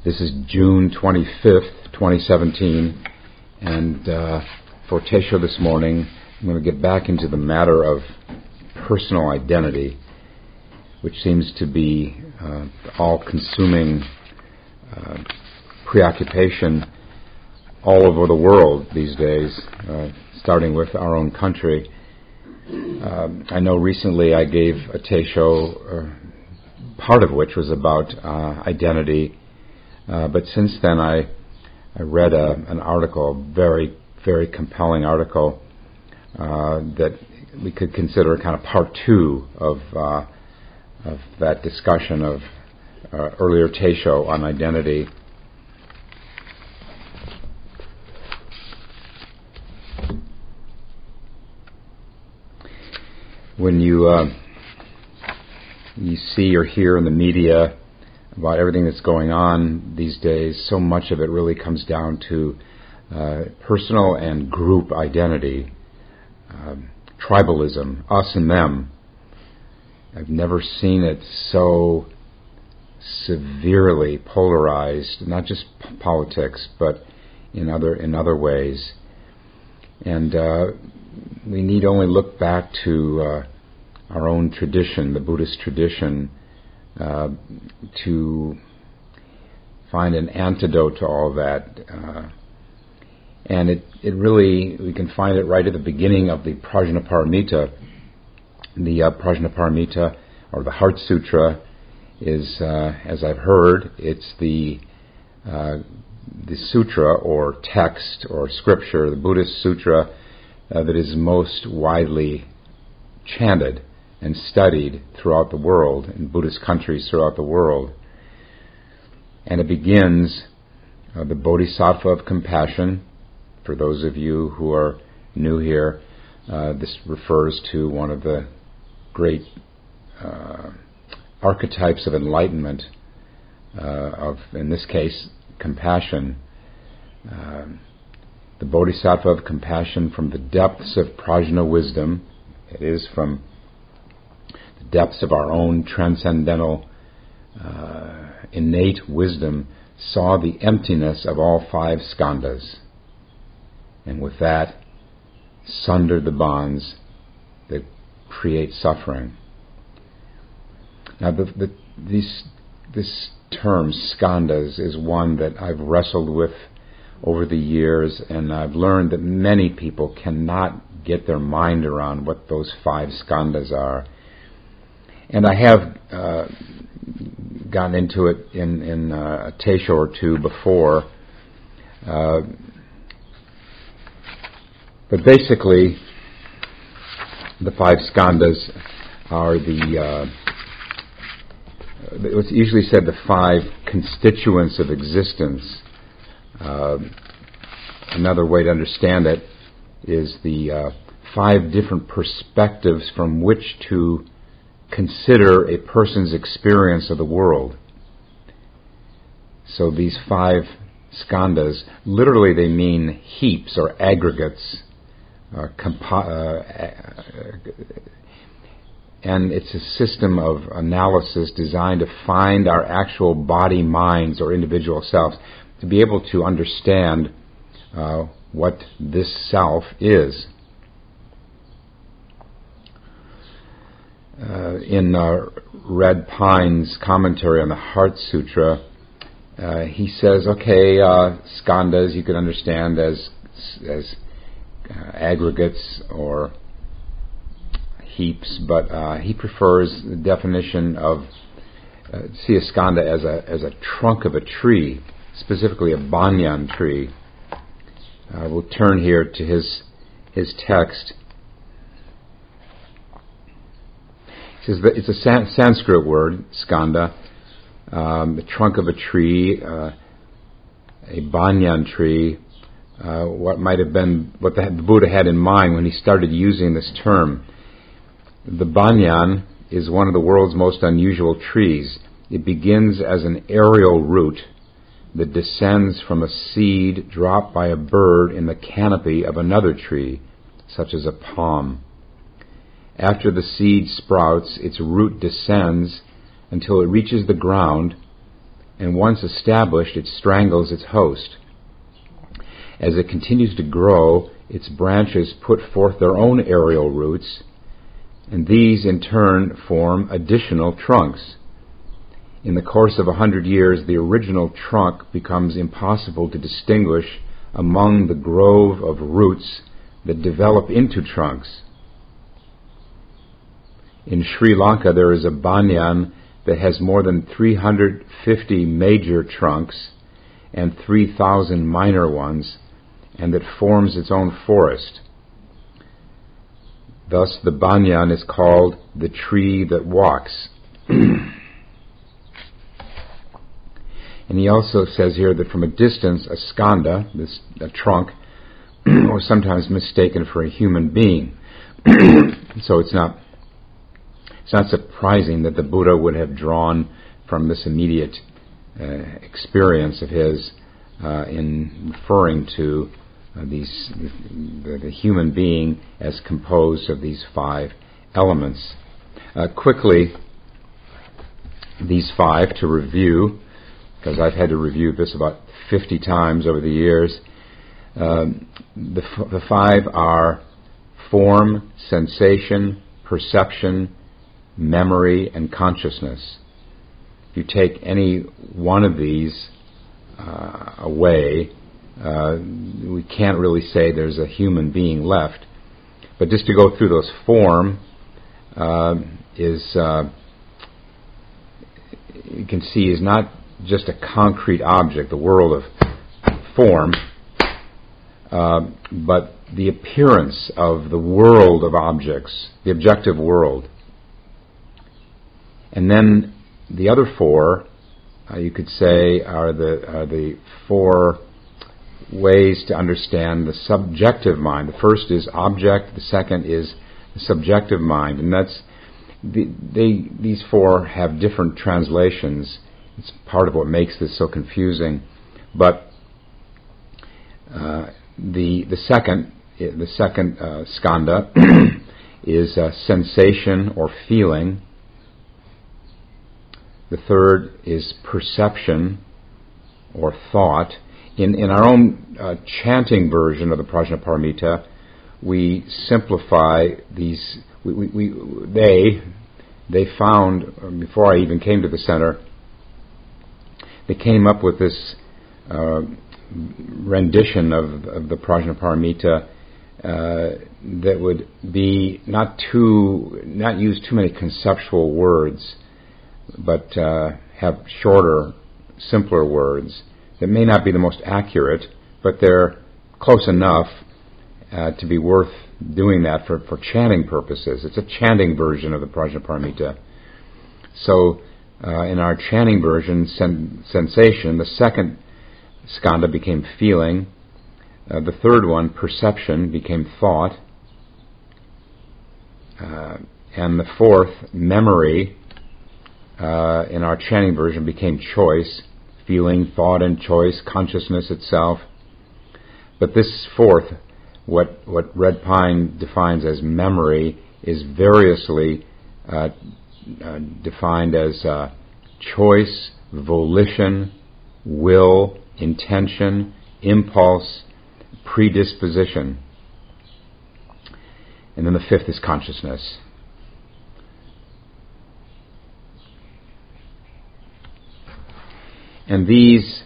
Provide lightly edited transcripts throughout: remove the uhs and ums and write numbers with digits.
This is June 25th, 2017, and for Teisho this morning, I'm going to get back into the matter of personal identity, which seems to be all-consuming preoccupation all over the world these days, starting with our own country. I know recently I gave a Teisho, part of which was about identity, but since then I read an article, a very, very compelling article, that we could consider kind of part two of that discussion of earlier Teisho on identity. When you see or hear in the media about everything that's going on these days, so much of it really comes down to personal and group identity, tribalism, us and them. I've never seen it so severely polarized, not just politics, but in other ways. And we need only look back to our own tradition, the Buddhist tradition, to find an antidote to all that. And it really, we can find it right at the beginning of the Prajnaparamita. The Prajnaparamita, or the Heart Sutra, is, as I've heard, it's the sutra or text or scripture, the Buddhist sutra, that is most widely chanted and studied throughout the world, in Buddhist countries throughout the world. And it begins, the Bodhisattva of compassion. For those of you who are new here, this refers to one of the great archetypes of enlightenment, of, in this case, compassion. The Bodhisattva of compassion from the depths of prajna wisdom, it is from the depths of our own transcendental innate wisdom, saw the emptiness of all five skandhas, and with that sundered the bonds that create suffering. Now this term skandhas is one that I've wrestled with over the years, and I've learned that many people cannot get their mind around what those five skandhas are. And I have gotten into it in a Teisho or two before, but basically the five skandhas are what's usually said the five constituents of existence. Another way to understand it is the five different perspectives from which to consider a person's experience of the world. So these five skandhas, literally they mean heaps or aggregates, and it's a system of analysis designed to find our actual body, minds, or individual selves, to be able to understand what this self is. In Red Pine's commentary on the Heart Sutra, he says, okay, skandhas you can understand as aggregates or heaps, but he prefers the definition of see a skandha as a trunk of a tree, specifically a banyan tree. We'll turn here to his text. He says that it's a Sanskrit word, skandha, the trunk of a tree, a banyan tree. What might have been what the Buddha had in mind when he started using this term. The banyan is one of the world's most unusual trees. It begins as an aerial root that descends from a seed dropped by a bird in the canopy of another tree, such as a palm. After the seed sprouts, its root descends until it reaches the ground, and once established, it strangles its host. As it continues to grow, its branches put forth their own aerial roots, and these in turn form additional trunks. In the course of 100 years, the original trunk becomes impossible to distinguish among the grove of roots that develop into trunks. In Sri Lanka, there is a banyan that has more than 350 major trunks and 3,000 minor ones, and that forms its own forest. Thus, the banyan is called the tree that walks. And he also says here that from a distance, a skanda, a trunk, was sometimes mistaken for a human being. So it's not surprising that the Buddha would have drawn from this immediate experience of his in referring to the human being as composed of these 5 elements. Quickly, these 5 to review, because I've had to review this about 50 times over the years. The 5 are form, sensation, perception, memory, and consciousness. If you take any one of these away, we can't really say there's a human being left. But just to go through those, form you can see is not just a concrete object, the world of form, but the appearance of the world of objects, the objective world. And then the other 4, you could say, are the 4 ways to understand the subjective mind. The first is object, the second is the subjective mind, and that's these 4 have different translations. It's part of what makes this so confusing. But the second skanda is sensation or feeling. The third is perception or thought. In our own chanting version of the Prajnaparamita, we simplify these. They found, before I even came to the center, they came up with this rendition of the Prajnaparamita that would be not use too many conceptual words, but have shorter, simpler words that may not be the most accurate, but they're close enough to be worth doing that for chanting purposes. It's a chanting version of the Prajnaparamita. So in our chanting version, sensation, the second skanda became feeling. The third one, perception, became thought. And the fourth, memory, in our chanting version became choice, feeling, thought, and choice, consciousness itself. But this fourth, what Red Pine defines as memory, is variously defined as choice, volition, will, intention, impulse, predisposition. And then the fifth is consciousness. And these,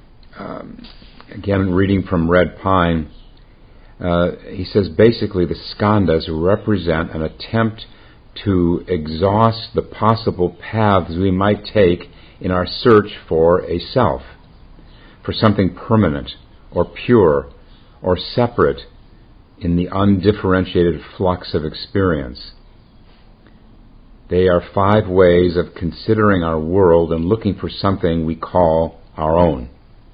again reading from Red Pine, he says basically the skandhas represent an attempt to exhaust the possible paths we might take in our search for a self, for something permanent or pure or separate in the undifferentiated flux of experience. They are 5 ways of considering our world and looking for something we call our own.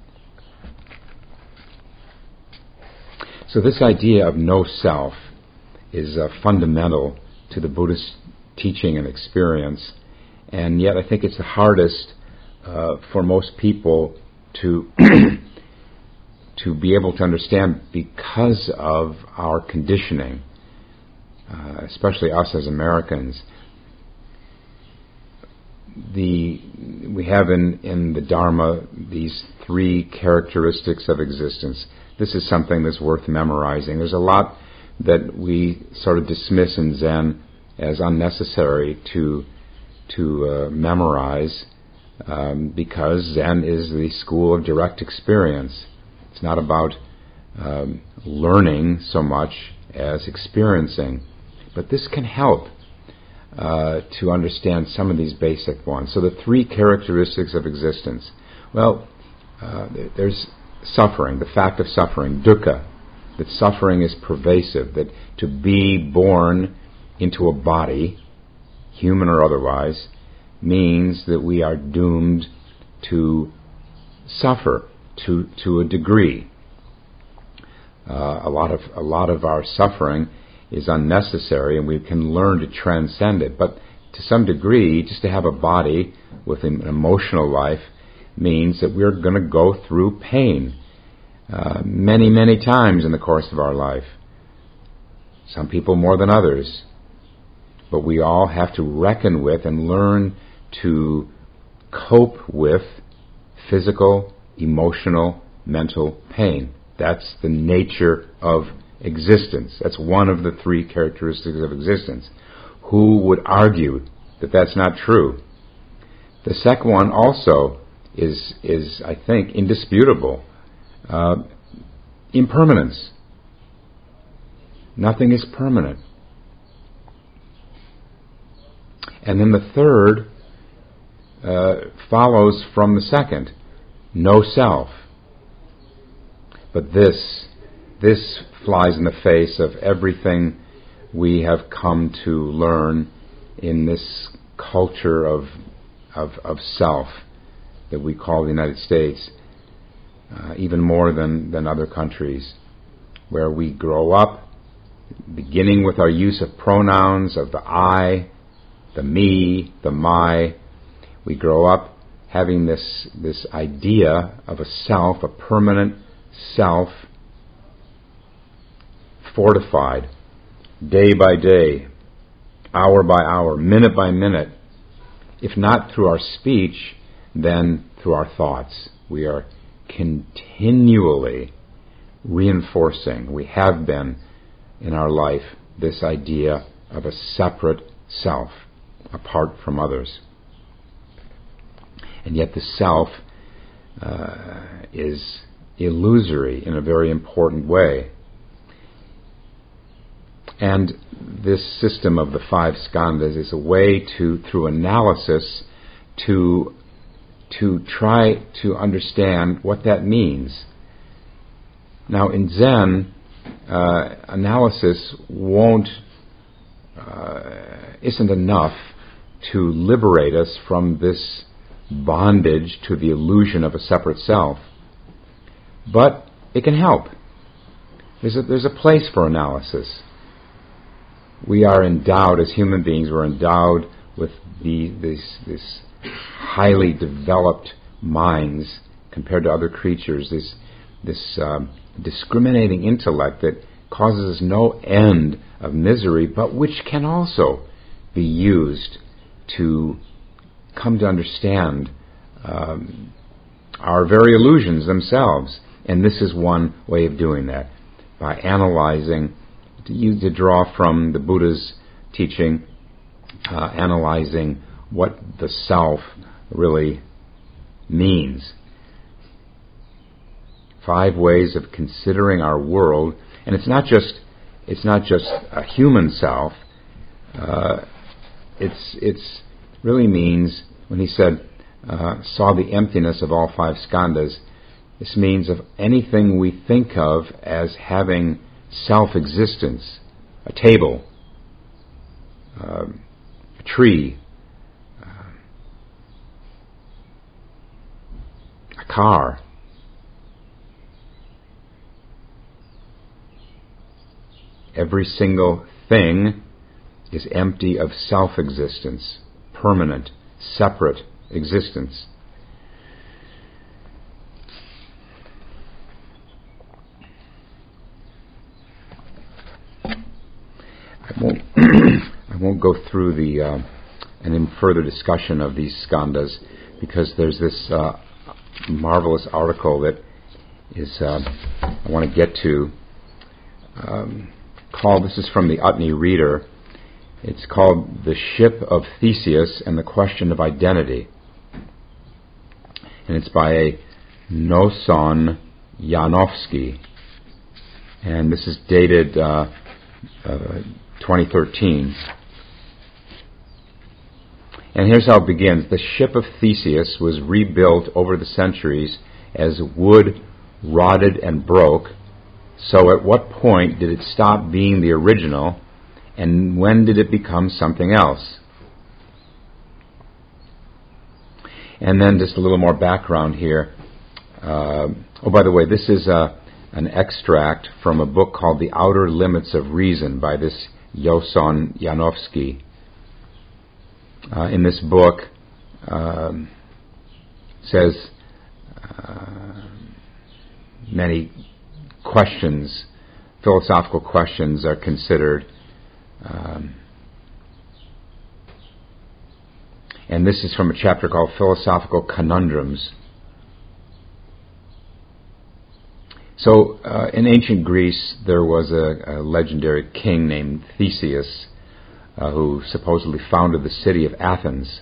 So this idea of no self is fundamental to the Buddhist teaching and experience, and yet I think it's the hardest for most people to to be able to understand because of our conditioning, especially us as Americans. we have in the Dharma these three characteristics of existence. This is something that's worth memorizing. There's a lot that we sort of dismiss in Zen as unnecessary to memorize because Zen is the school of direct experience. It's not about learning so much as experiencing. But this can help to understand some of these basic ones. So the three characteristics of existence. Well, there's suffering, the fact of suffering, dukkha, that suffering is pervasive, that to be born into a body, human or otherwise, means that we are doomed to suffer to a degree. A lot of our suffering is unnecessary, and we can learn to transcend it. But to some degree, just to have a body with an emotional life means that we're going to go through pain many, many times in the course of our life. Some people more than others. But we all have to reckon with and learn to cope with physical, emotional, mental pain. That's the nature of existence. That's one of the three characteristics of existence. Who would argue that that's not true? The second one also is I think, indisputable. Impermanence. Nothing is permanent. And then the third follows from the second. No self. But this flies in the face of everything we have come to learn in this culture of self that we call the United States, even more than other countries, where we grow up beginning with our use of pronouns, of the I, the me, the my. We grow up having this idea of a self, a permanent self, fortified day by day, hour by hour, minute by minute. If not through our speech, then through our thoughts. We are continually reinforcing, we have been in our life, this idea of a separate self, apart from others. And yet the self is illusory in a very important way. And this system of the five skandhas is a way through analysis, to try to understand what that means. Now, in Zen, analysis isn't enough to liberate us from this bondage to the illusion of a separate self. But it can help. There's a place for analysis. We are endowed, as human beings, we're endowed with this highly developed minds compared to other creatures, this discriminating intellect that causes us no end of misery, but which can also be used to come to understand our very illusions themselves. And this is one way of doing that, by analyzing, to draw from the Buddha's teaching, analyzing what the self really means. 5 ways of considering our world, and it's not just a human self. It's really means, when he said saw the emptiness of all 5 skandhas, this means of anything we think of as having self-existence: a table, a tree, a car. Every single thing is empty of self-existence, permanent, separate existence. I won't go through the in further discussion of these skandhas, because there's this marvelous article that is I want to get to, called, this is from the Utne Reader, it's called The Ship of Theseus and the Question of Identity. And it's by a Noson Yanovsky. And this is dated 2013. And here's how it begins. The ship of Theseus was rebuilt over the centuries as wood rotted and broke. So at what point did it stop being the original, and when did it become something else? And then just a little more background here. By the way, this is an extract from a book called The Outer Limits of Reason by this Yoson Yanovsky. In this book, says many questions, philosophical questions are considered. And this is from a chapter called Philosophical Conundrums. So, in ancient Greece, there was a legendary king named Theseus, who supposedly founded the city of Athens.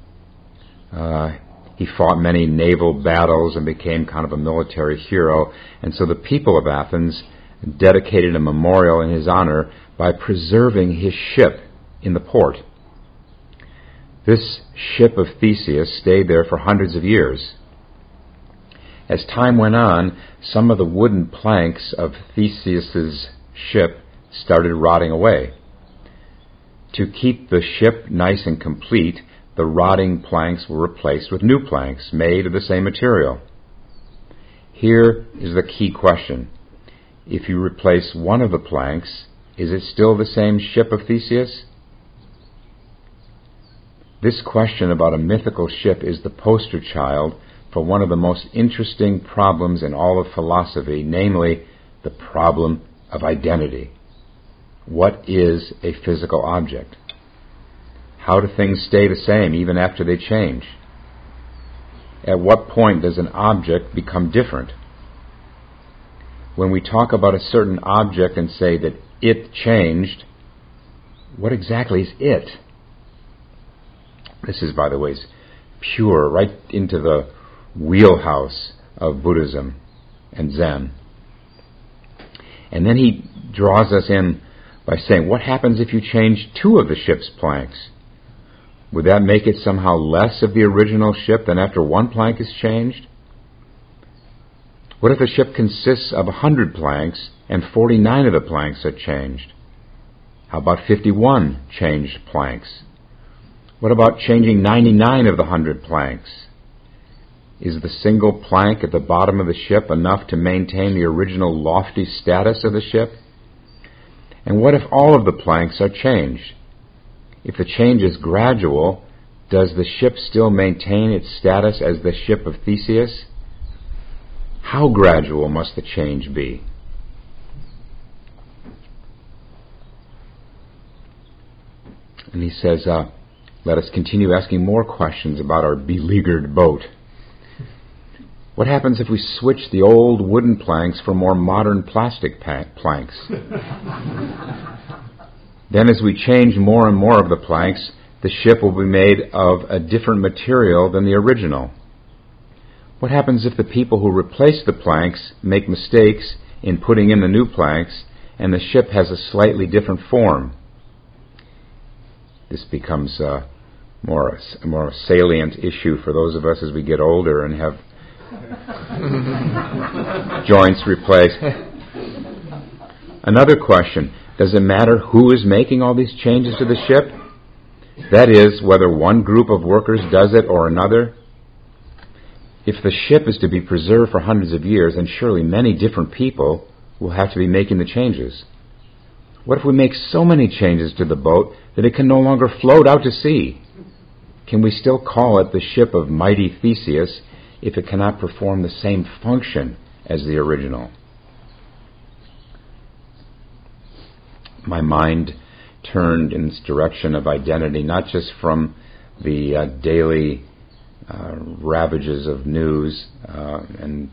He fought many naval battles and became kind of a military hero. And so the people of Athens dedicated a memorial in his honor by preserving his ship in the port. This ship of Theseus stayed there for hundreds of years. As time went on, some of the wooden planks of Theseus's ship started rotting away. To keep the ship nice and complete, the rotting planks were replaced with new planks made of the same material. Here is the key question. If you replace one of the planks, is it still the same ship of Theseus? This question about a mythical ship is the poster child for one of the most interesting problems in all of philosophy, namely the problem of identity. What is a physical object? How do things stay the same even after they change? At what point does an object become different? When we talk about a certain object and say that it changed, what exactly is it? This is, by the way, pure, right into the wheelhouse of Buddhism and Zen. And then he draws us in by saying, what happens if you change two of the ship's planks? Would that make it somehow less of the original ship than after one plank is changed? What if the ship consists of 100 planks and 49 of the planks are changed? How about 51 changed planks? What about changing 99 of the 100 planks? Is the single plank at the bottom of the ship enough to maintain the original lofty status of the ship? And what if all of the planks are changed? If the change is gradual, does the ship still maintain its status as the ship of Theseus? How gradual must the change be? And he says, let us continue asking more questions about our beleaguered boat. What happens if we switch the old wooden planks for more modern plastic planks? Then as we change more and more of the planks, the ship will be made of a different material than the original. What happens if the people who replace the planks make mistakes in putting in the new planks and the ship has a slightly different form? This becomes a more salient issue for those of us as we get older and have joints replaced. Another question, does it matter who is making all these changes to the ship? That is, whether one group of workers does it or another? If the ship is to be preserved for hundreds of years, then surely many different people will have to be making the changes. What if we make so many changes to the boat that it can no longer float out to sea? Can we still call it the ship of mighty Theseus if it cannot perform the same function as the original? My mind turned in this direction of identity, not just from the daily ravages of news and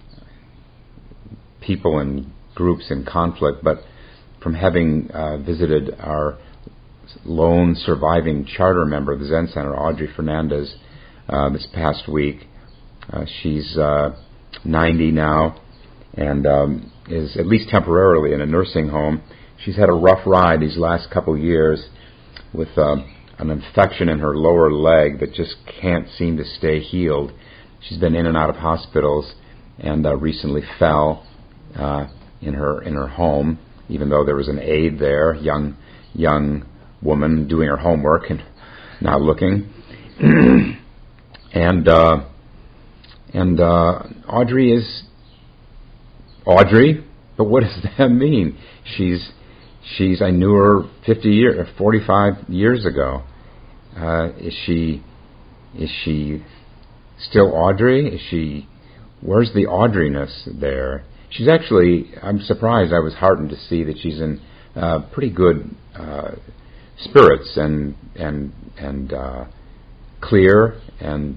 people and groups in conflict, but from having visited our lone surviving charter member of the Zen Center, Audrey Fernandez, this past week. She's 90 now and is at least temporarily in a nursing home. She's had a rough ride these last couple years with an infection in her lower leg that just can't seem to stay healed. She's been in and out of hospitals and recently fell in her home, even though there was an aide there, young woman doing her homework and not looking. and Audrey is Audrey, but what does that mean? I knew her 45 years ago. Is she still Audrey? Where's the Audrey-ness there? She's actually, I'm surprised, I was heartened to see that she's in pretty good spirits and clear and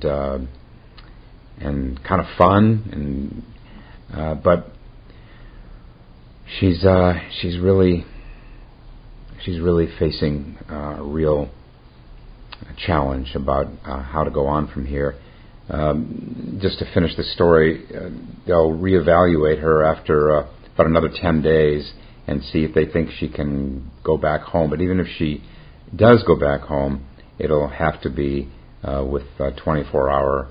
kind of fun, but she's really facing a real challenge about how to go on from here. Just to finish the story, they'll reevaluate her after about another 10 days and see if they think she can go back home. But even if she does go back home, it'll have to be with 24-hour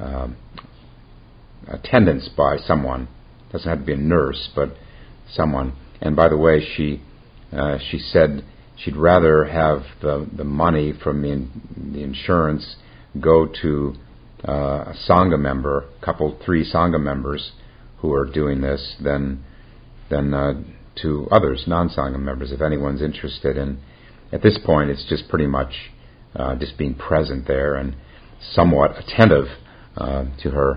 attendance by someone. Doesn't have to be a nurse, but someone. And by the way, she said she'd rather have the money from the insurance go to a Sangha member, three Sangha members who are doing this, than to others, non-Sangha members, if anyone's interested. And at this point, it's just pretty much just being present there and somewhat attentive to her.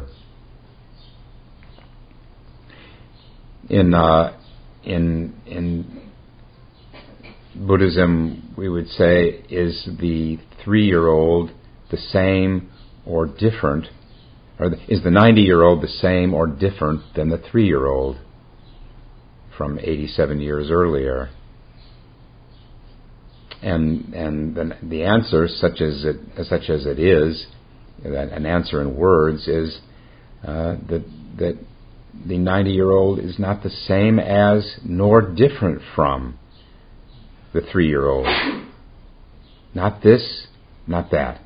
In Buddhism, we would say, is the 3-year-old the same or different, or is the 90-year-old the same or different than the 3-year-old from 87 years earlier? And then the answer, such as it is, an answer in words, is that the 90-year-old is not the same as nor different from the 3-year-old. Not this, not that.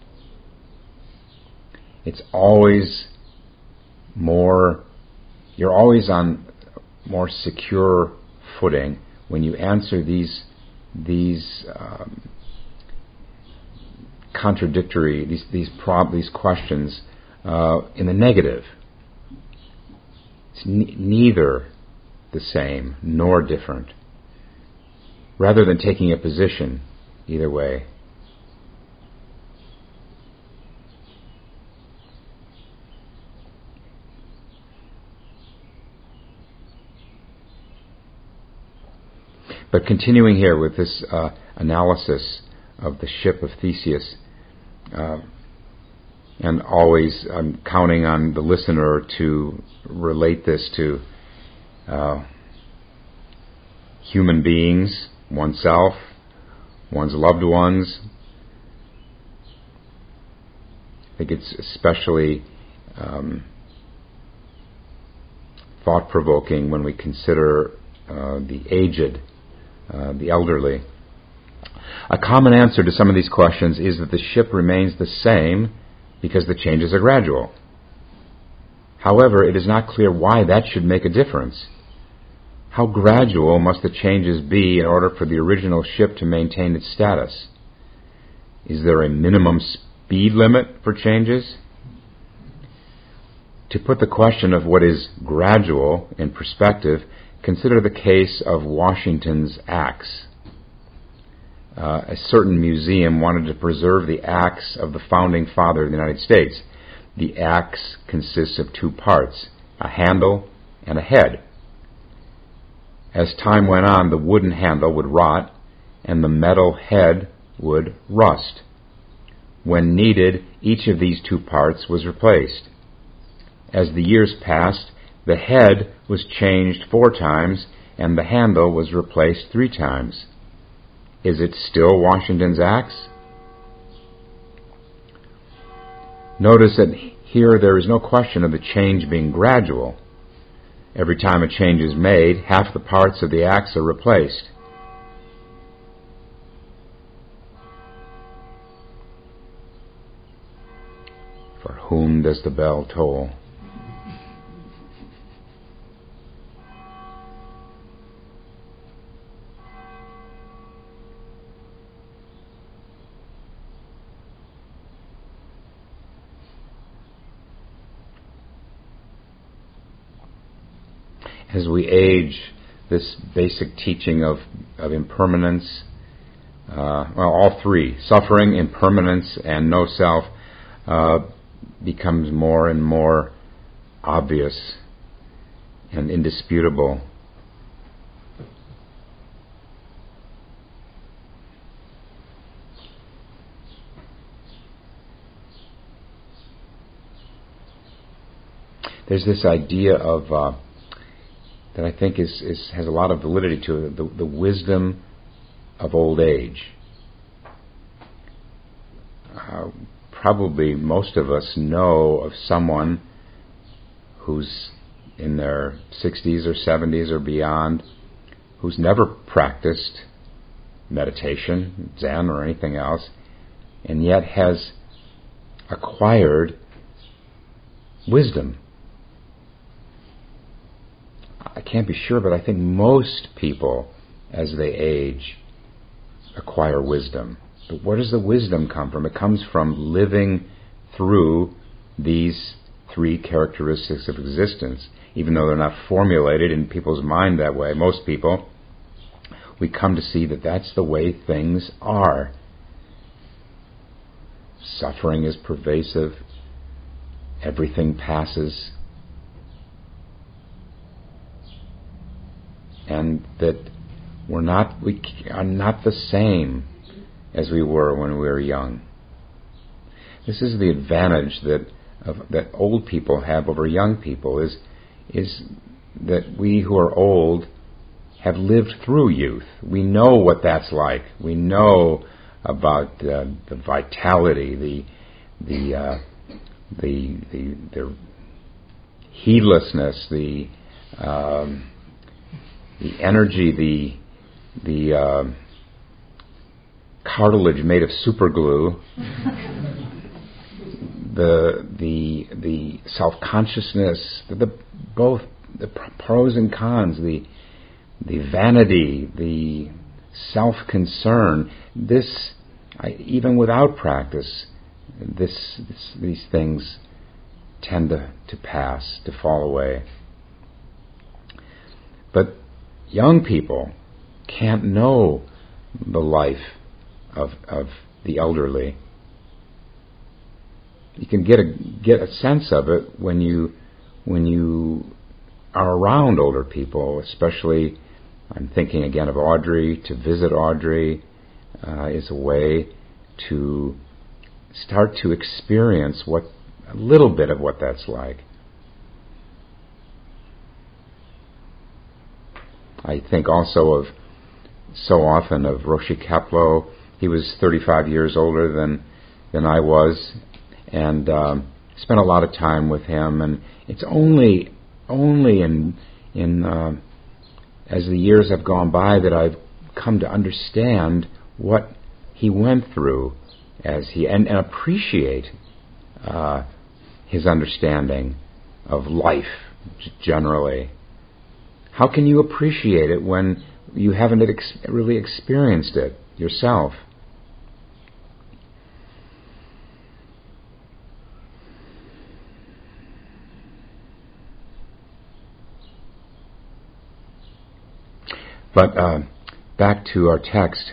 It's always more, you're always on more secure footing when you answer these contradictory, these questions in the negative. It's neither the same nor different, rather than taking a position either way. But continuing here with this analysis of the ship of Theseus, and always counting on the listener to relate this to human beings, oneself, one's loved ones. I think it's especially thought-provoking when we consider the aged, the elderly. A common answer to some of these questions is that the ship remains the same because the changes are gradual. However, it is not clear why that should make a difference. How gradual must the changes be in order for the original ship to maintain its status? Is there a minimum speed limit for changes? To put the question of what is gradual in perspective, consider the case of Washington's axe. A certain museum wanted to preserve the axe of the founding father of the United States. The axe consists of 2 parts, a handle and a head. As time went on, the wooden handle would rot and the metal head would rust. When needed, each of these two parts was replaced. As the years passed, the head was changed 4 times and the handle was replaced 3 times. Is it still Washington's axe? Notice that here there is no question of the change being gradual. Every time a change is made, half the parts of the axe are replaced. For whom does the bell toll? As we age, this basic teaching of impermanence, all 3, suffering, impermanence, and no self, becomes more and more obvious and indisputable. There's this idea of that I think has a lot of validity to it, the wisdom of old age. Probably most of us know of someone who's in their 60s or 70s or beyond, who's never practiced meditation, Zen, or anything else, and yet has acquired wisdom. I can't be sure, but I think most people, as they age, acquire wisdom. But where does the wisdom come from? It comes from living through these 3 characteristics of existence. Even though they're not formulated in people's mind that way, most people, we come to see that that's the way things are. Suffering is pervasive. Everything passes. And that we are not the same as we were when we were young. This is the advantage that old people have over young people, is that we who are old have lived through youth. We know what that's like. We know about the vitality, the heedlessness, the energy, the cartilage made of superglue, the self-consciousness, both the pros and cons, the vanity, the self-concern. This, even without practice, these things tend to pass, to fall away. But young people can't know the life of the elderly. You can get a sense of it when you are around older people, especially. I'm thinking again of Audrey. To visit Audrey is a way to start to experience a little bit of what that's like. I think also so often of Roshi Kapleau. He was 35 years older than I was, and spent a lot of time with him. And it's only in as the years have gone by that I've come to understand what he went through, and appreciate his understanding of life generally. How can you appreciate it when you haven't really experienced it yourself? But back to our text.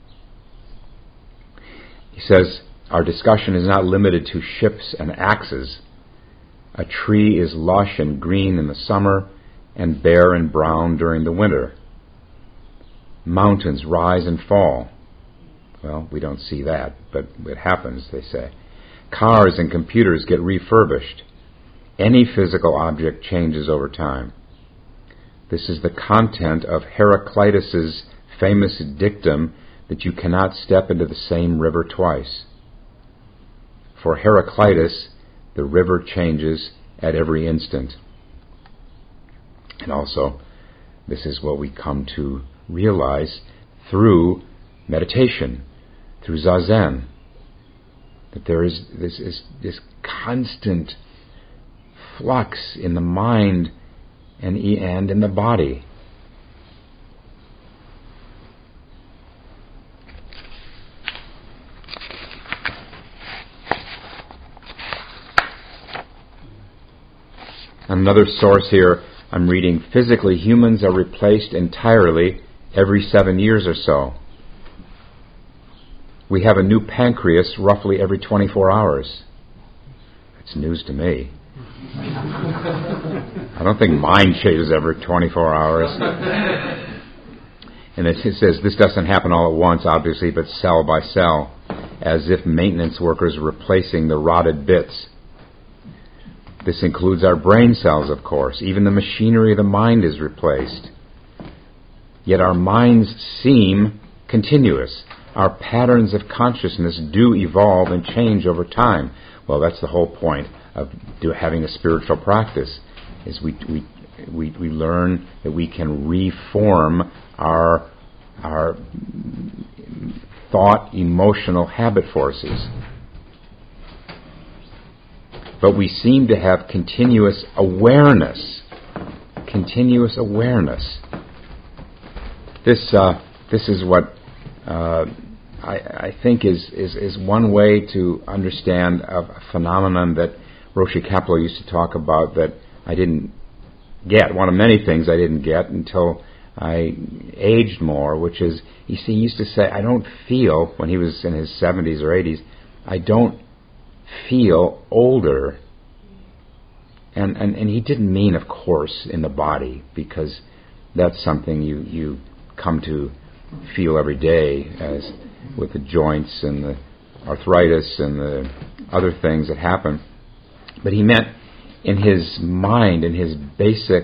He says, our discussion is not limited to ships and axes. A tree is lush and green in the summer and bare and brown during the winter. Mountains rise and fall. Well, we don't see that, but it happens, they say. Cars and computers get refurbished. Any physical object changes over time. This is the content of Heraclitus's famous dictum that you cannot step into the same river twice. For Heraclitus, the river changes at every instant. And also, this is what we come to realize through meditation, through Zazen, that there is this constant flux in the mind and in the body. Another source here, I'm reading, physically humans are replaced entirely every 7 years or so. We have a new pancreas roughly every 24 hours. That's news to me. I don't think mine changes every 24 hours. And it says this doesn't happen all at once, obviously, but cell by cell, as if maintenance workers replacing the rotted bits. This includes our brain cells, of course. Even the machinery of the mind is replaced. Yet our minds seem continuous. Our patterns of consciousness do evolve and change over time. Well, that's the whole point of having a spiritual practice, is we learn that we can reform our thought, emotional habit forces. But we seem to have continuous awareness. Continuous awareness. This is what I think is one way to understand a phenomenon that Roshi Kapleau used to talk about that I didn't get. One of many things I didn't get until I aged more, which is, he used to say, I don't feel, when he was in his 70s or 80s, I don't feel older. And he didn't mean, of course, in the body, because that's something you come to feel every day, as with the joints and the arthritis and the other things that happen. But he meant in his mind, in his basic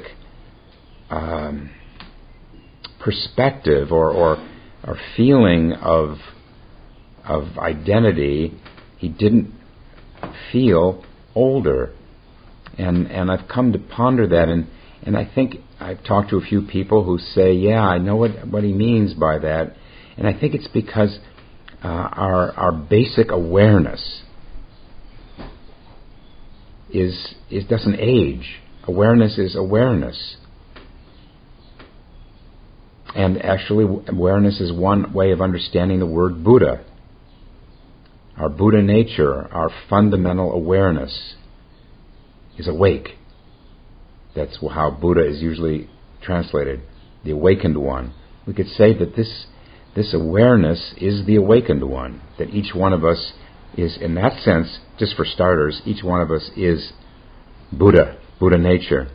perspective or feeling of identity, he didn't feel older. And I've come to ponder that, and I think I've talked to a few people who say, yeah, I know what he means by that. And I think it's because our basic awareness doesn't age. Awareness is awareness. And actually, awareness is one way of understanding the word Buddha. Our Buddha nature, our fundamental awareness, is awake. That's how Buddha is usually translated, the awakened one. We could say that this awareness is the awakened one, that each one of us is, in that sense, just for starters, each one of us is Buddha nature.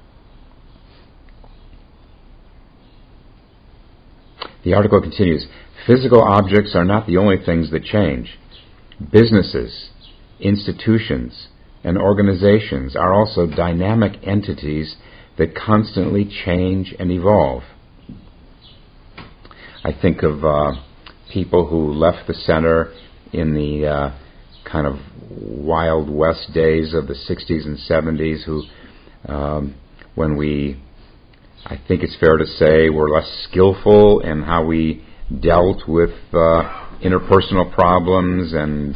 The article continues, physical objects are not the only things that change. Businesses, institutions, and organizations are also dynamic entities that constantly change and evolve. I think of people who left the center in the kind of Wild West days of the 60s and 70s, who, when I think it's fair to say, were less skillful in how we dealt with interpersonal problems and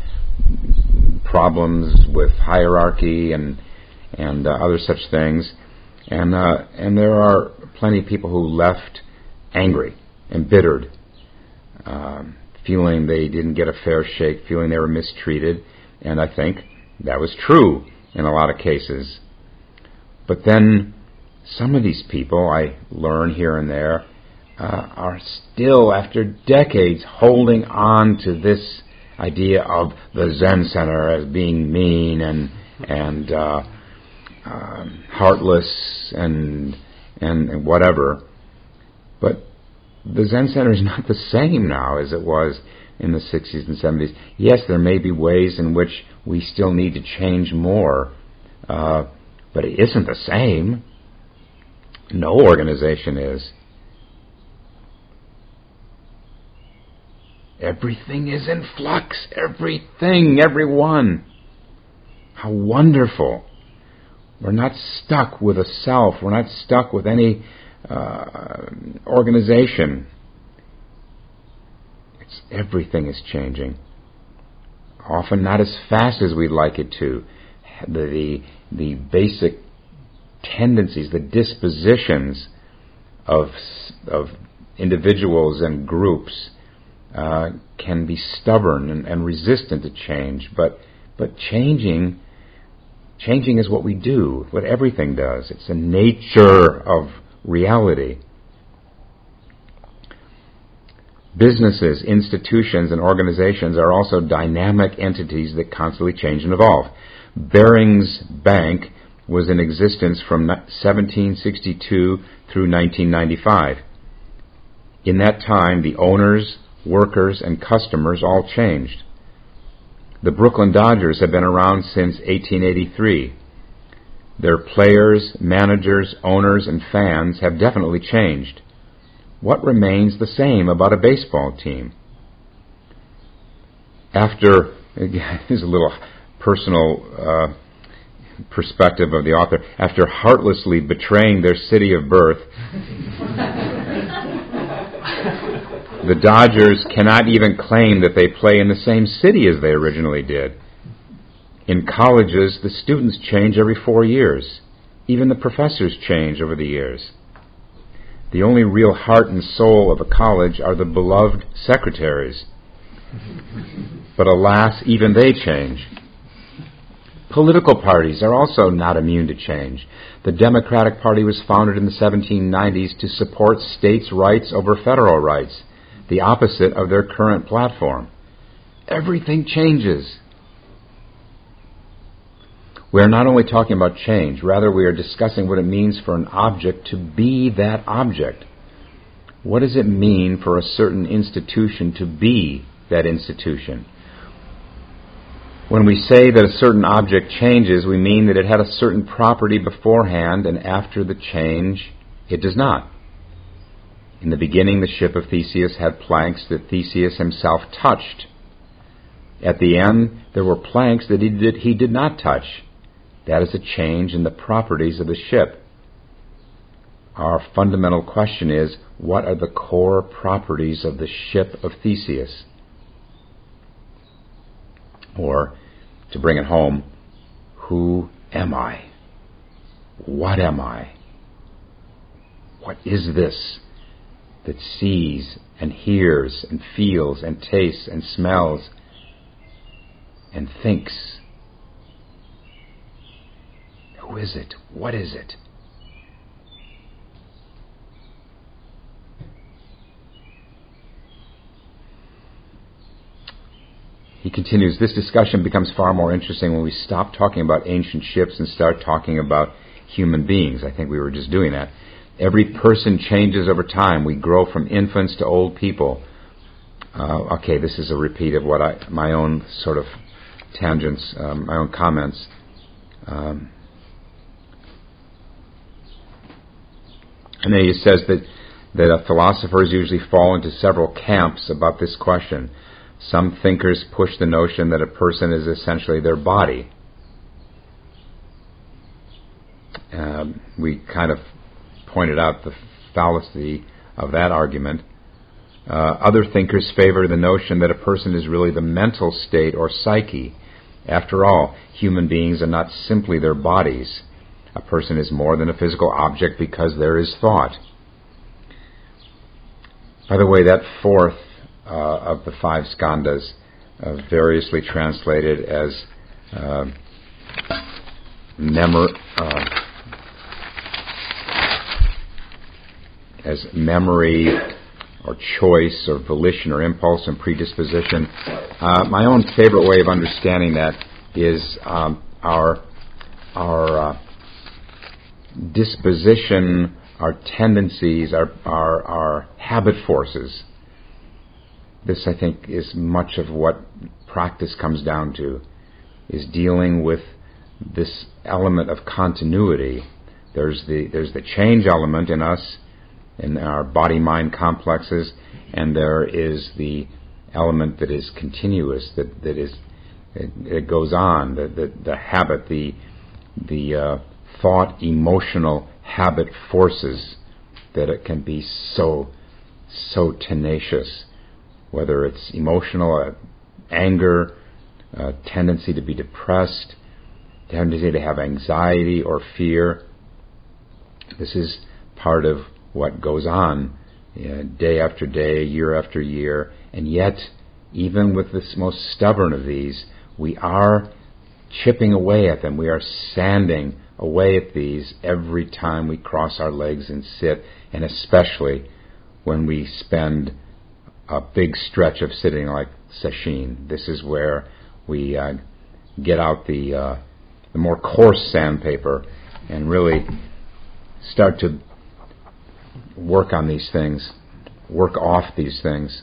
problems with hierarchy and other such things, and there are plenty of people who left angry, embittered, feeling they didn't get a fair shake, feeling they were mistreated, and I think that was true in a lot of cases. But then some of these people, I learn here and there, are still, after decades, holding on to this idea of the Zen Center as being mean and heartless and whatever. But the Zen Center is not the same now as it was in the 60s and 70s. Yes, there may be ways in which we still need to change more, but it isn't the same. No organization is. Everything is in flux. Everything, everyone. How wonderful. We're not stuck with a self. We're not stuck with any organization. Everything is changing. Often not as fast as we'd like it to. The basic tendencies, the dispositions of individuals and groups can be stubborn and resistant to change. But changing is what we do, what everything does. It's the nature of reality. Businesses, institutions, and organizations are also dynamic entities that constantly change and evolve. Barings Bank was in existence from 1762 through 1995. In that time, the owners, workers, and customers all changed. The Brooklyn Dodgers have been around since 1883. Their players, managers, owners, and fans have definitely changed. What remains the same about a baseball team? After, again, here's a little personal perspective of the author, after heartlessly betraying their city of birth, the Dodgers cannot even claim that they play in the same city as they originally did. In colleges, the students change every 4 years. Even the professors change over the years. The only real heart and soul of a college are the beloved secretaries. But alas, even they change. Political parties are also not immune to change. The Democratic Party was founded in the 1790s to support states' rights over federal rights, the opposite of their current platform. Everything changes. We are not only talking about change, rather we are discussing what it means for an object to be that object. What does it mean for a certain institution to be that institution? When we say that a certain object changes, we mean that it had a certain property beforehand, and after the change, it does not. In the beginning, the ship of Theseus had planks that Theseus himself touched. At the end, there were planks that he did not touch. That is a change in the properties of the ship. Our fundamental question is, what are the core properties of the ship of Theseus? Or, to bring it home, who am I? What am I? What is this that sees and hears and feels and tastes and smells and thinks? Who is it? What is it? He continues, this discussion becomes far more interesting when we stop talking about ancient ships and start talking about human beings. I think we were just doing that. Every person changes over time. We grow from infants to old people. Okay, this is a repeat of what my own sort of tangents, my own comments. And then he says that philosophers usually fall into several camps about this question. Some thinkers push the notion that a person is essentially their body. We kind of pointed out the fallacy of that argument. Other thinkers favor the notion that a person is really the mental state or psyche. After all, human beings are not simply their bodies. A person is more than a physical object because there is thought. By the way, that fourth of the 5 skandhas, variously translated as memory or choice or volition or impulse and predisposition. My own favorite way of understanding that is our disposition our tendencies, our habit forces. This, I think, is much of what practice comes down to, is dealing with this element of continuity. There's the change element in us, in our body-mind complexes, and there is the element that is continuous, that is it goes on, the habit, the thought, emotional habit forces, that it can be so tenacious, whether it's emotional anger, tendency to be depressed, tendency to have anxiety or fear. This is part of what goes on day after day, year after year, and yet, even with this most stubborn of these, we are chipping away at them. We are sanding away at these every time we cross our legs and sit, and especially when we spend a big stretch of sitting like sesshin. This is where we get out the more coarse sandpaper and really start to work on these things, work off these things.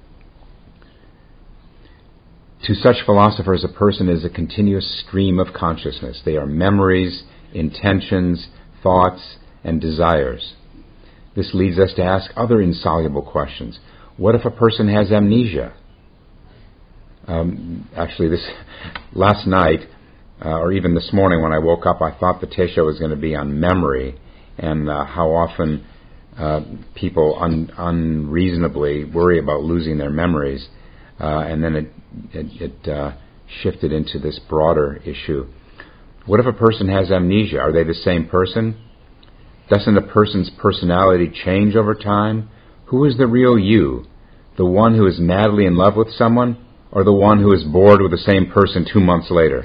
To such philosophers, a person is a continuous stream of consciousness. They are memories, intentions, thoughts, and desires. This leads us to ask other insoluble questions. What if a person has amnesia? Actually, this last night, or even this morning when I woke up, I thought the Teisho was going to be on memory, and how often people unreasonably worry about losing their memories. And then it shifted into this broader issue. What if a person has amnesia? Are they the same person? Doesn't a person's personality change over time? Who is the real you? The one who is madly in love with someone, or the one who is bored with the same person 2 months later?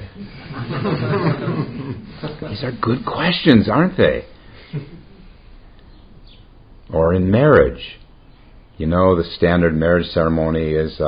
These are good questions, aren't they? Or in marriage. You know, the standard marriage ceremony is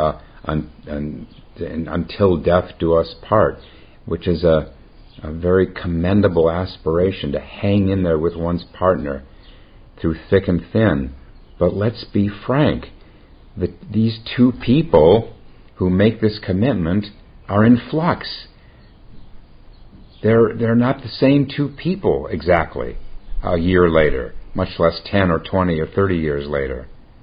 until death do us part, which is a very commendable aspiration, to hang in there with one's partner through thick and thin. But let's be frank, these two people who make this commitment are in flux. They're not the same two people exactly a year later, much less 10 or 20 or 30 years later.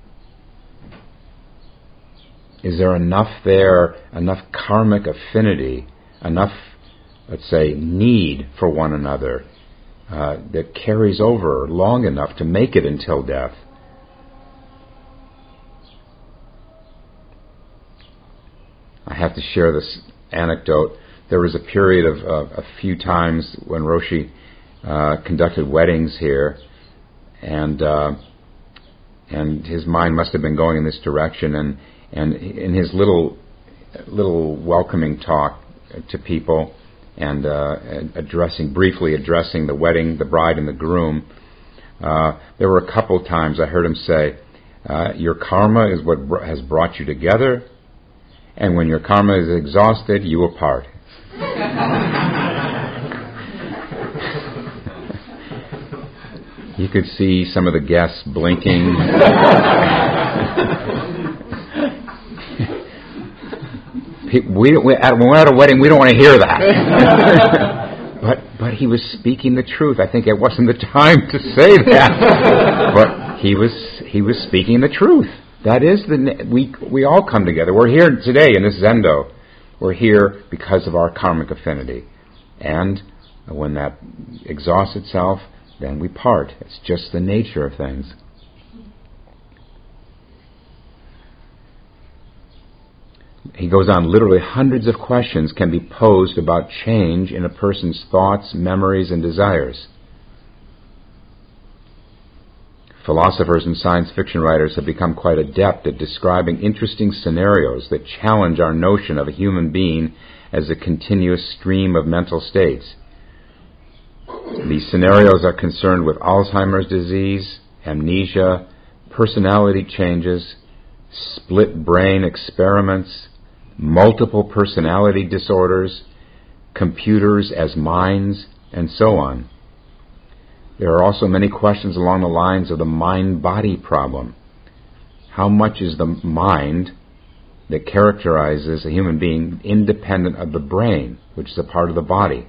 Is there enough karmic affinity, enough, let's say, need for one another that carries over long enough to make it until death? I have to share this anecdote. There was a period of a few times when Roshi conducted weddings here, and his mind must have been going in this direction, and in his little welcoming talk to people, and briefly addressing the wedding, the bride and the groom, there were a couple times I heard him say, your karma is what has brought you together, and when your karma is exhausted, you will part. You could see some of the guests blinking. When we're at a wedding, we don't want to hear that. But he was speaking the truth. I think it wasn't the time to say that. But he was speaking the truth. That is we all come together. We're here today in this Zendo. We're here because of our karmic affinity. And when that exhausts itself, then we part. It's just the nature of things. He goes on, literally hundreds of questions can be posed about change in a person's thoughts, memories, and desires. Philosophers and science fiction writers have become quite adept at describing interesting scenarios that challenge our notion of a human being as a continuous stream of mental states. These scenarios are concerned with Alzheimer's disease, amnesia, personality changes, split brain experiments, multiple personality disorders, computers as minds, and so on. There are also many questions along the lines of the mind-body problem. How much is the mind that characterizes a human being independent of the brain, which is a part of the body?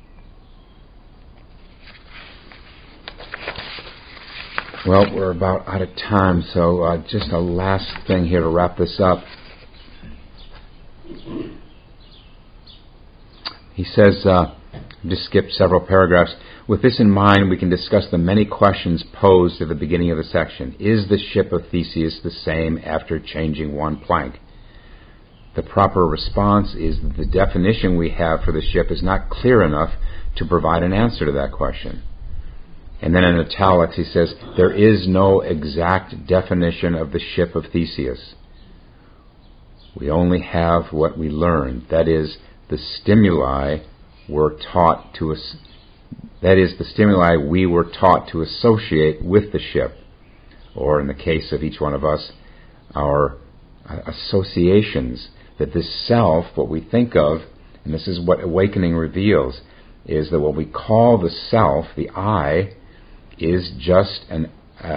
Well, we're about out of time, so just a last thing here to wrap this up. He says, just skipped several paragraphs. With this in mind, we can discuss the many questions posed at the beginning of the section. Is the ship of Theseus the same after changing one plank? The proper response is that the definition we have for the ship is not clear enough to provide an answer to that question. And then in italics he says, there is no exact definition of the ship of Theseus. We only have what we learned. That is, the stimuli were taught to us. That is, the stimuli we were taught to associate with the ship, or in the case of each one of us, our associations. That this self, what we think of, and this is what awakening reveals, is that what we call the self, the I, is just an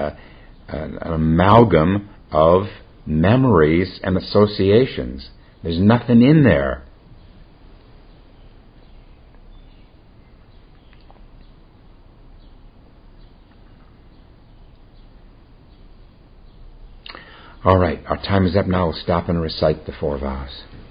amalgam of memories and associations. There's nothing in there. All right, our time is up now. We'll stop and recite the 4 vows.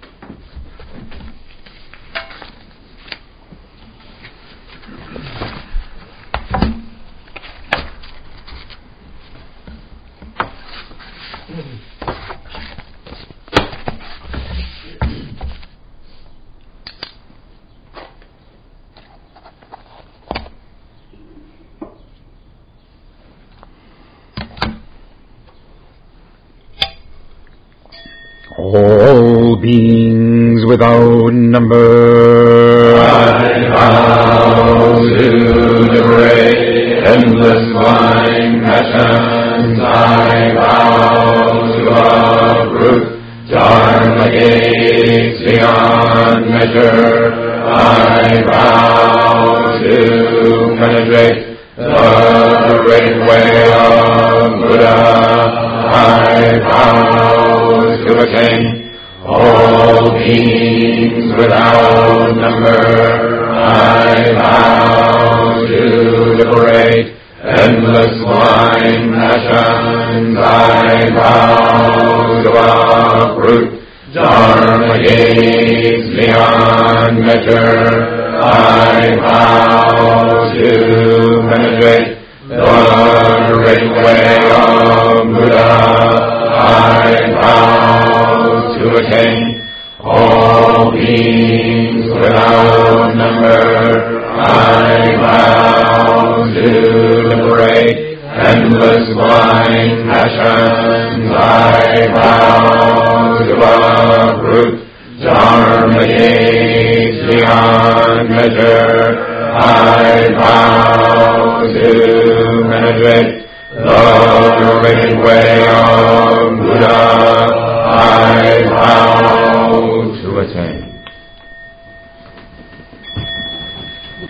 All beings without number, I vow to liberate endless blind passions. I vow to uproot dharma gates beyond measure. I vow to penetrate the great way of Buddha. I vow to attain all beings without number. I vow to liberate endless blind passions. I vow to uproot dharma gates beyond measure. I vow to penetrate the great way of Buddha. I vow to attain all beings without number. I vow to liberate endless blind passions. I vow to uproot dharma gates beyond measure. I vow to penetrate the great way of